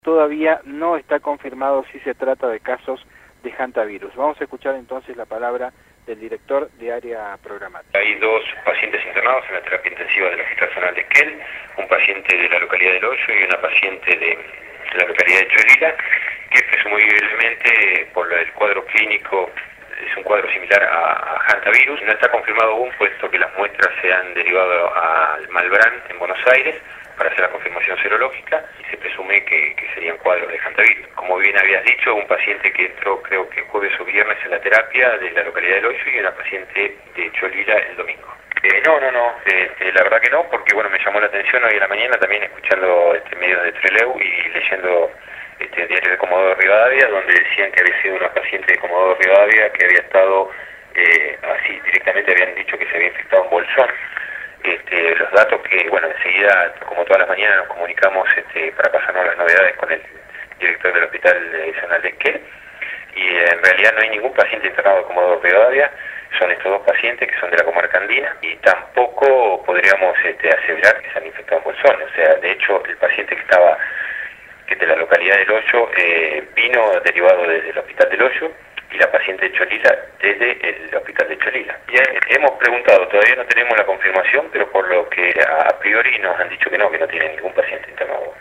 Todavía no está confirmado si se trata de casos de hantavirus. Vamos a escuchar entonces la palabra del director de área programática. Hay dos pacientes internados en la terapia intensiva del Hospital Zonal de Esquel, un paciente de la localidad del Hoyo y una paciente de la localidad de Cholila, que presumiblemente por el cuadro clínico es un cuadro similar a hantavirus. No está confirmado aún, puesto que las muestras se han derivado al Malbrán en Buenos Aires para hacer la confirmación serológica y se presume que serían cuadros de hantavirus. Como bien habías dicho, un paciente que entró creo que jueves o viernes en la terapia de la localidad del Hoyo y una paciente de Cholila el domingo. No, la verdad que no, porque bueno, me llamó la atención hoy en la mañana también escuchando medios de Trelew y leyendo diario de Comodoro Rivadavia, donde decían que había sido una paciente de Comodoro Rivadavia que había estado, así directamente habían dicho que se había infectado en Bolsón. Los datos que, bueno, enseguida, como todas las mañanas, nos comunicamos para pasarnos las novedades con el director del Hospital Zonal de Esquel, y en realidad no hay ningún paciente internado de Comodoro Rivadavia. Son estos dos pacientes que son de la comarca andina y tampoco podríamos aseverar que se han infectado en Bolsón. O sea, de hecho, el paciente que estaba de la localidad del Hoyo vino derivado desde el Hospital del Hoyo y la paciente de Cholila desde el Hospital de Cholila. Ya hemos preguntado, todavía no tenemos la confirmación, pero por lo que a priori nos han dicho que no tienen ningún paciente internado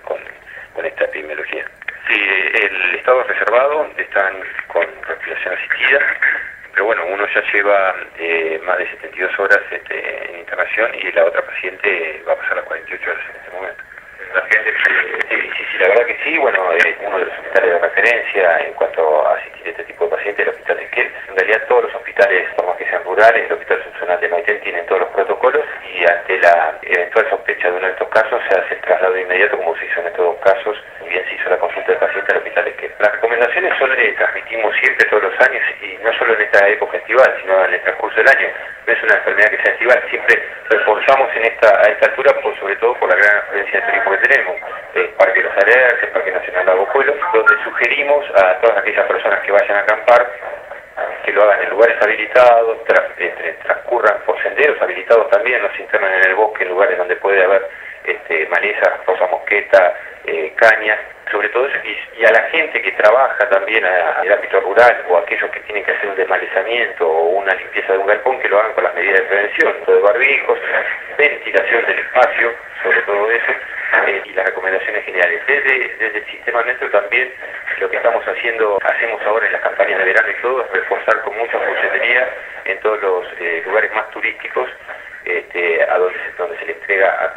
con esta epidemiología. Sí, el estado reservado, están con respiración asistida, pero bueno, uno ya lleva más de 72 horas en internación y la otra paciente va a pasar las 48 horas en este momento. La gente, sí, la verdad que sí, bueno, es uno de los hospitales de referencia en cuanto a asistir a este tipo de pacientes, el Hospital de Esquel. En realidad todos los hospitales, por más que sean rurales, el Hospital Subzonal de Maitén tienen todos los protocolos y ante la eventual sospecha de uno de estos casos se hace el traslado inmediato, como se hizo en estos dos casos, y bien se hizo la consulta del paciente al Hospital de Esquel. Las recomendaciones son transmitimos siempre todos los años, y no solo en esta época estival, sino en el transcurso del año. No es una enfermedad que sea estival, siempre reforzamos a esta altura, sobre todo por la gran afluencia de turismo que tenemos. Parque Los Alerces, el Parque Nacional Lago Pueblo, donde sugerimos a todas aquellas personas que vayan a acampar que lo hagan en lugares habilitados, transcurran por senderos habilitados también, no se internen en el bosque, en lugares donde puede haber malezas, rosa mosqueta, cañas, sobre todo eso, y a la gente que trabaja también en el ámbito rural o aquellos que tienen que hacer un desmalezamiento o una limpieza de un galpón, que lo hagan con las medidas de prevención, de barbijos, ventilación del espacio, sobre todo eso, y las recomendaciones generales. Desde el sistema nuestro también lo que hacemos ahora en las campañas de verano y todo, es reforzar con mucha funcionalidad en todos los lugares más turísticos, a donde se le entrega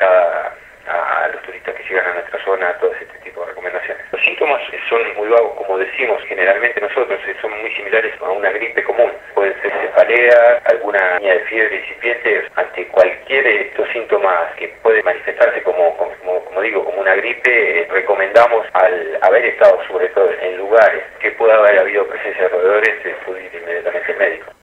a los turistas que llegan a nuestra zona todo este tipo de recomendaciones. Los síntomas son muy vagos, como decimos generalmente nosotros, son muy similares a una gripe común. Pueden ser cefalea, alguna línea de fiebre incipiente. Ante cualquier de estos síntomas que puede manifestarse como una gripe, recomendamos, al haber estado sobre todo en lugares que pueda haber habido presencia de roedores, acudir inmediatamente al médico.